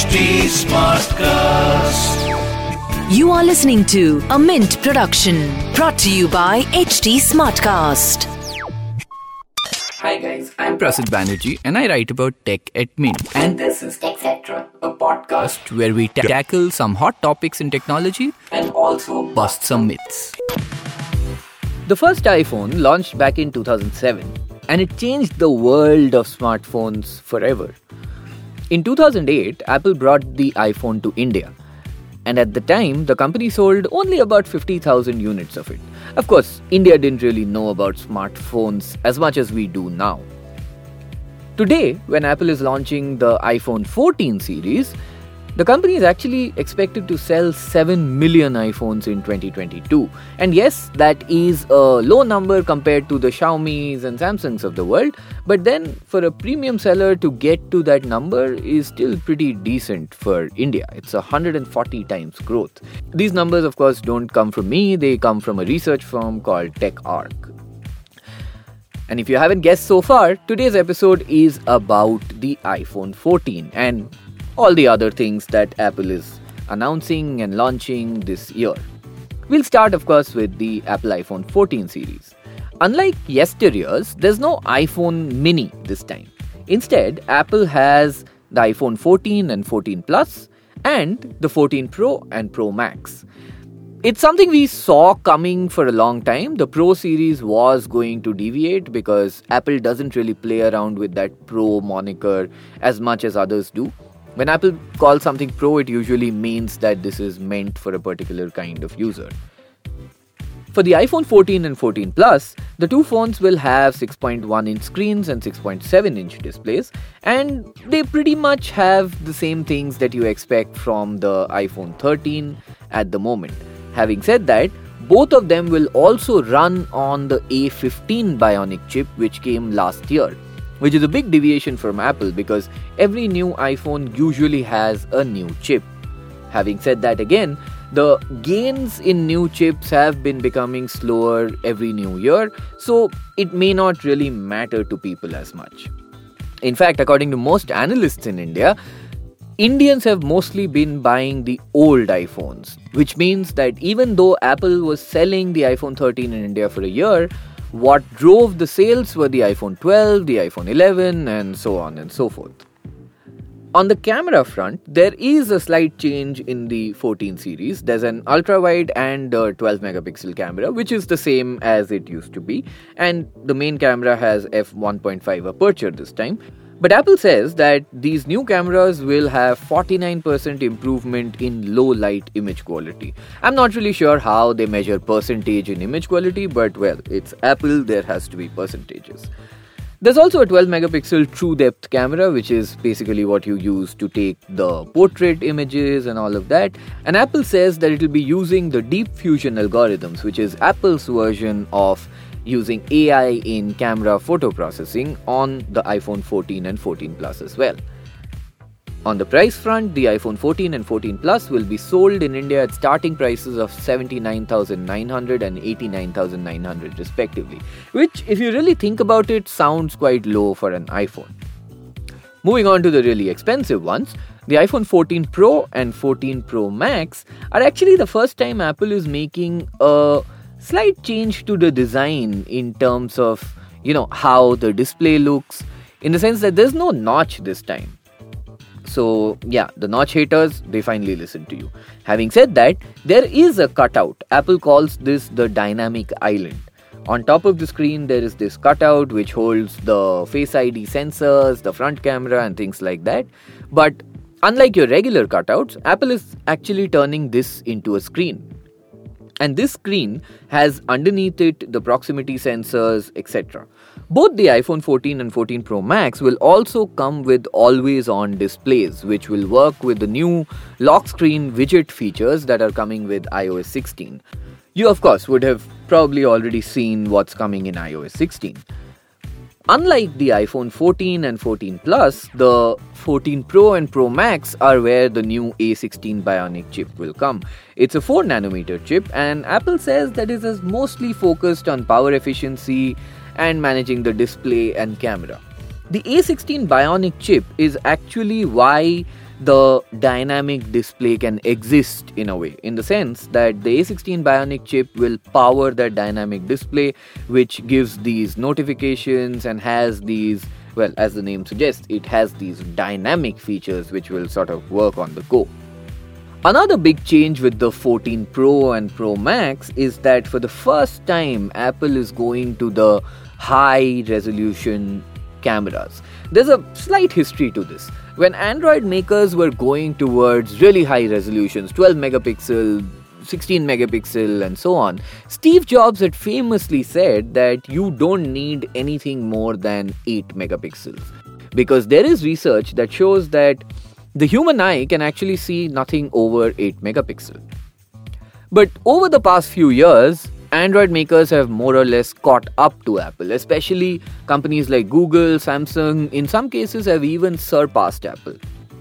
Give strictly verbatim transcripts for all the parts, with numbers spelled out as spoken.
T Smartcast. You are listening to a Mint production brought to you by H T Smartcast. Hi guys, I'm Prasid Banerjee and I write about tech at Mint. And this is TechCetera, a podcast where we ta- tackle some hot topics in technology and also bust some myths. The first iPhone launched back in two thousand seven and it changed the world of smartphones forever. In two thousand eight, Apple brought the iPhone to India. And at the time, the company sold only about fifty thousand units of it. Of course, India didn't really know about smartphones as much as we do now. Today, when Apple is launching the iPhone fourteen series, the company is actually expected to sell seven million iPhones in twenty twenty-two. And yes, that is a low number compared to the Xiaomis and Samsungs of the world. But then, for a premium seller to get to that number is still pretty decent for India. It's one hundred forty times growth. These numbers, of course, don't come from me. They come from a research firm called TechArc. And if you haven't guessed so far, today's episode is about the iPhone fourteen and all the other things that Apple is announcing and launching this year. We'll start, of course, with the Apple iPhone fourteen series. Unlike yesteryears, there's no iPhone mini this time. Instead, Apple has the iPhone fourteen and fourteen Plus and the fourteen Pro and Pro Max. It's something we saw coming for a long time. The Pro series was going to deviate because Apple doesn't really play around with that Pro moniker as much as others do. When Apple calls something Pro, it usually means that this is meant for a particular kind of user. For the iPhone fourteen and fourteen Plus, the two phones will have six point one inch screens and six point seven inch displays, and they pretty much have the same things that you expect from the iPhone thirteen at the moment. Having said that, both of them will also run on the A fifteen Bionic chip which came last year, which is a big deviation from Apple because every new iPhone usually has a new chip. Having said that again, the gains in new chips have been becoming slower every new year, so it may not really matter to people as much. In fact, according to most analysts in India, Indians have mostly been buying the old iPhones, which means that even though Apple was selling the iPhone thirteen in India for a year, what drove the sales were the iPhone twelve, the iPhone eleven, and so on and so forth. On the camera front, there is a slight change in the fourteen series. There's an ultra-wide and a twelve megapixel camera, which is the same as it used to be. And the main camera has f one point five aperture this time. But Apple says that these new cameras will have forty-nine percent improvement in low light image quality. I'm not really sure how they measure percentage in image quality, but well, it's Apple, there has to be percentages. There's also a twelve megapixel true depth camera, which is basically what you use to take the portrait images and all of that. And Apple says that it will be using the Deep Fusion algorithms, which is Apple's version of using A I in camera photo processing on the iPhone fourteen and fourteen Plus as well. On the price front, the iPhone fourteen and fourteen Plus will be sold in India at starting prices of seventy-nine thousand nine hundred and eighty-nine thousand nine hundred respectively, which, if you really think about it, sounds quite low for an iPhone. Moving on to the really expensive ones, the iPhone fourteen Pro and fourteen Pro Max are actually the first time Apple is making a slight change to the design in terms of, you know, how the display looks, in the sense that there's no notch this time. So, yeah, the notch haters, they finally listen to you. Having said that, there is a cutout. Apple calls this the dynamic island. On top of the screen, there is this cutout which holds the Face I D sensors, the front camera and things like that. But unlike your regular cutouts, Apple is actually turning this into a screen. And this screen has underneath it the proximity sensors, et cetera. Both the iPhone fourteen and fourteen Pro Max will also come with always-on displays, which will work with the new lock screen widget features that are coming with i O S sixteen. You, of course, would have probably already seen what's coming in i O S sixteen. Unlike the iPhone fourteen and fourteen Plus, the fourteen Pro and Pro Max are where the new A sixteen Bionic chip will come. It's a four nanometer chip, and Apple says that it is mostly focused on power efficiency and managing the display and camera. The A sixteen Bionic chip is actually why the dynamic display can exist in a way, in the sense that the A sixteen Bionic chip will power that dynamic display, which gives these notifications and has these, well, as the name suggests, it has these dynamic features which will sort of work on the go. Another big change with the fourteen Pro and Pro Max is that for the first time, Apple is going to the high resolution cameras. There's a slight history to this. When Android makers were going towards really high resolutions, twelve megapixel, sixteen megapixel and so on, Steve Jobs had famously said that you don't need anything more than eight megapixels. Because there is research that shows that the human eye can actually see nothing over eight megapixel. But over the past few years, Android makers have more or less caught up to Apple, especially companies like Google, Samsung, in some cases have even surpassed Apple.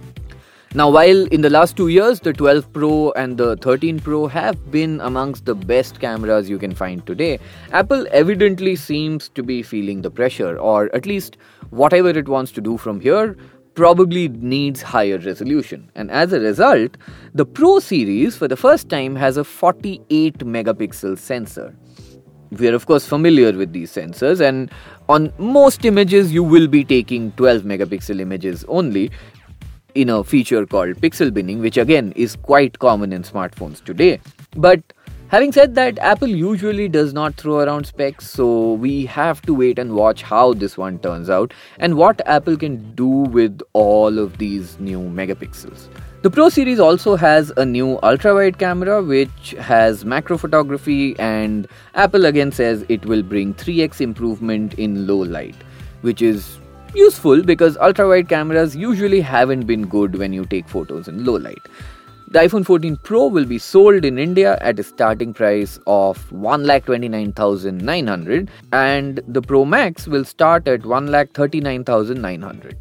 Now, while in the last two years, the twelve Pro and the thirteen Pro have been amongst the best cameras you can find today, Apple evidently seems to be feeling the pressure, or at least whatever it wants to do from here probably needs higher resolution. And as a result, the Pro series for the first time has a forty-eight megapixel sensor. We are of course familiar with these sensors, and on most images you will be taking twelve megapixel images only in a feature called pixel binning, which again is quite common in smartphones today. But having said that, Apple usually does not throw around specs, so we have to wait and watch how this one turns out and what Apple can do with all of these new megapixels. The Pro series also has a new ultra-wide camera which has macro photography, and Apple again says it will bring three x improvement in low light, which is useful because ultra-wide cameras usually haven't been good when you take photos in low light. The iPhone fourteen Pro will be sold in India at a starting price of one lakh twenty-nine thousand nine hundred and the Pro Max will start at one lakh thirty-nine thousand nine hundred.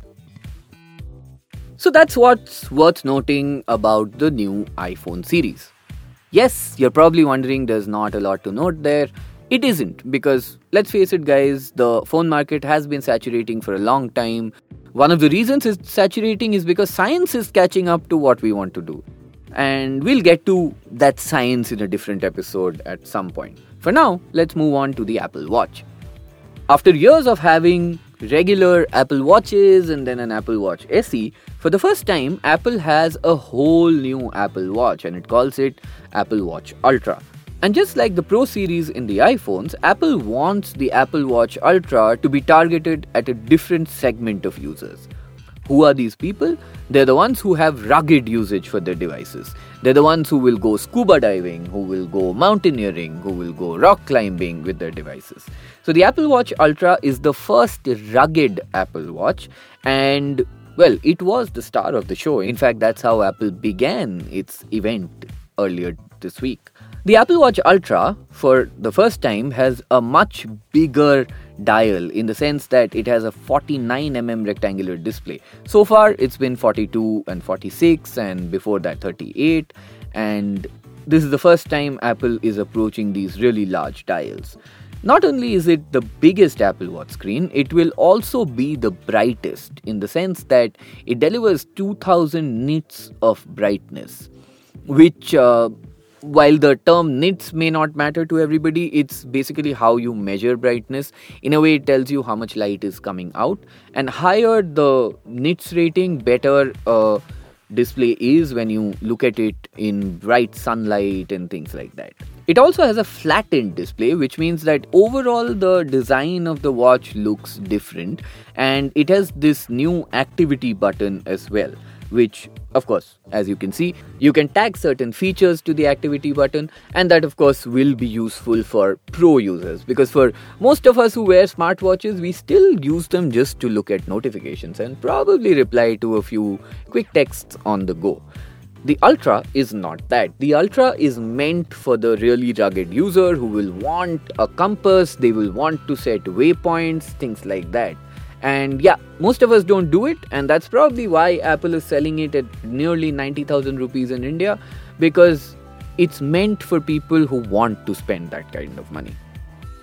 So that's what's worth noting about the new iPhone series. Yes, you're probably wondering there's not a lot to note there. It isn't, because let's face it guys, the phone market has been saturating for a long time. One of the reasons it's saturating is because science is catching up to what we want to do. And we'll get to that science in a different episode at some point. For now, let's move on to the Apple Watch. After years of having regular Apple Watches and then an Apple Watch S E, for the first time, Apple has a whole new Apple Watch and it calls it Apple Watch Ultra. And just like the Pro series in the iPhones, Apple wants the Apple Watch Ultra to be targeted at a different segment of users. Who are these people? They're the ones who have rugged usage for their devices. They're the ones who will go scuba diving, who will go mountaineering, who will go rock climbing with their devices. So the Apple Watch Ultra is the first rugged Apple Watch, and well, it was the star of the show. In fact, that's how Apple began its event earlier this week. The Apple Watch Ultra, for the first time, has a much bigger dial in the sense that it has a forty-nine millimeter rectangular display. So far, it's been forty-two and forty-six, and before that, thirty-eight. And this is the first time Apple is approaching these really large dials. Not only is it the biggest Apple Watch screen, it will also be the brightest in the sense that it delivers two thousand nits of brightness, which uh, while the term nits may not matter to everybody, it's basically how you measure brightness. In a way, it tells you how much light is coming out. And higher the nits rating, better a display is when you look at it in bright sunlight and things like that. It also has a flattened display, which means that overall the design of the watch looks different. And it has this new activity button as well, which, of course, as you can see, you can tag certain features to the activity button, and that, of course, will be useful for pro users, because for most of us who wear smartwatches, we still use them just to look at notifications and probably reply to a few quick texts on the go. The Ultra is not that. The Ultra is meant for the really rugged user who will want a compass, they will want to set waypoints, things like that. And yeah, most of us don't do it, and that's probably why Apple is selling it at nearly ninety thousand rupees in India, because it's meant for people who want to spend that kind of money.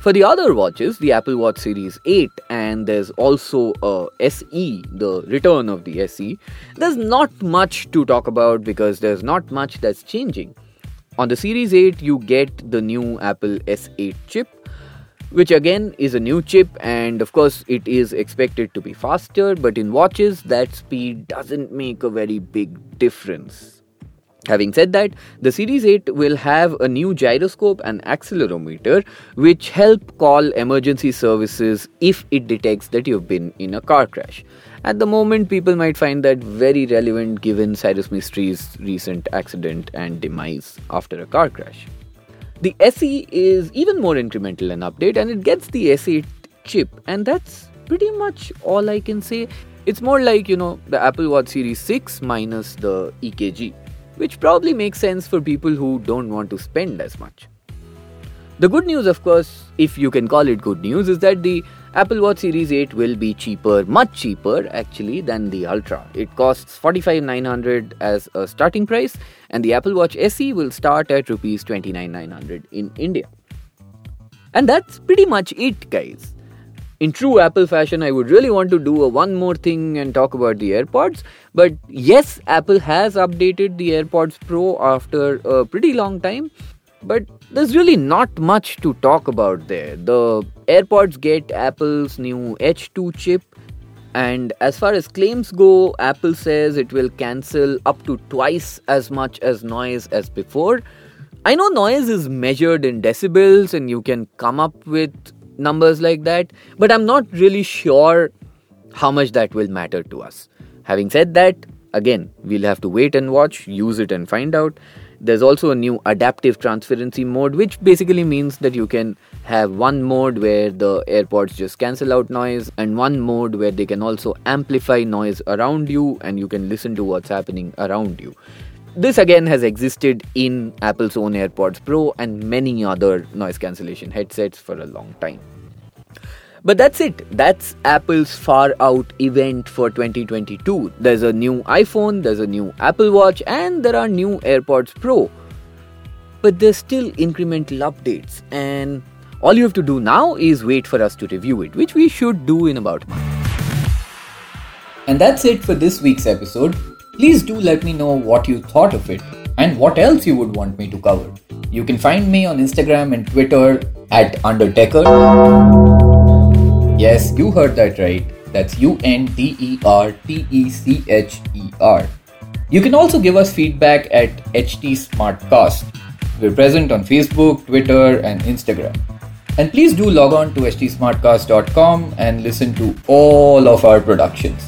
For the other watches, the Apple Watch Series eight, and there's also a S E, the return of the S E, there's not much to talk about because there's not much that's changing. On the Series eight, you get the new Apple S eight chip, which again is a new chip, and of course it is expected to be faster, but in watches that speed doesn't make a very big difference. Having said that, the Series eight will have a new gyroscope and accelerometer which help call emergency services if it detects that you've been in a car crash. At the moment, people might find that very relevant given Cyrus Mistry's recent accident and demise after a car crash. The S E is even more incremental an update, and it gets the S eight chip, and that's pretty much all I can say. It's more like, you know, the Apple Watch Series six minus the E K G, which probably makes sense for people who don't want to spend as much. The good news, of course, if you can call it good news, is that the Apple Watch Series eight will be cheaper, much cheaper actually than the Ultra. It costs forty-five thousand nine hundred as a starting price, and the Apple Watch S E will start at rupees twenty-nine thousand nine hundred in India. And that's pretty much it, guys. In true Apple fashion, I would really want to do a one more thing and talk about the AirPods. But yes, Apple has updated the AirPods Pro after a pretty long time. But there's really not much to talk about there. The AirPods get Apple's new H two chip. And as far as claims go, Apple says it will cancel up to twice as much as noise as before. I know noise is measured in decibels and you can come up with numbers like that, but I'm not really sure how much that will matter to us. Having said that, again, we'll have to wait and watch, use it and find out. There's also a new adaptive transparency mode, which basically means that you can have one mode where the AirPods just cancel out noise and one mode where they can also amplify noise around you and you can listen to what's happening around you. This again has existed in Apple's own AirPods Pro and many other noise cancellation headsets for a long time. But that's it. That's Apple's far out event for twenty twenty-two. There's a new iPhone, there's a new Apple Watch, and there are new AirPods Pro. But there's still incremental updates, and all you have to do now is wait for us to review it, which we should do in about a month. And that's it for this week's episode. Please do let me know what you thought of it and what else you would want me to cover. You can find me on Instagram and Twitter at Undertecher. Yes, you heard that right. That's U N D E R T E C H E R. You can also give us feedback at H T Smartcast. We're present on Facebook, Twitter, and Instagram. And please do log on to h t smartcast dot com and listen to all of our productions.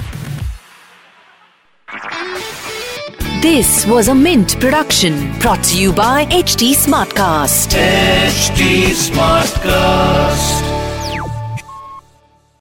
This was a Mint production brought to you by H T Smartcast. H T Smartcast.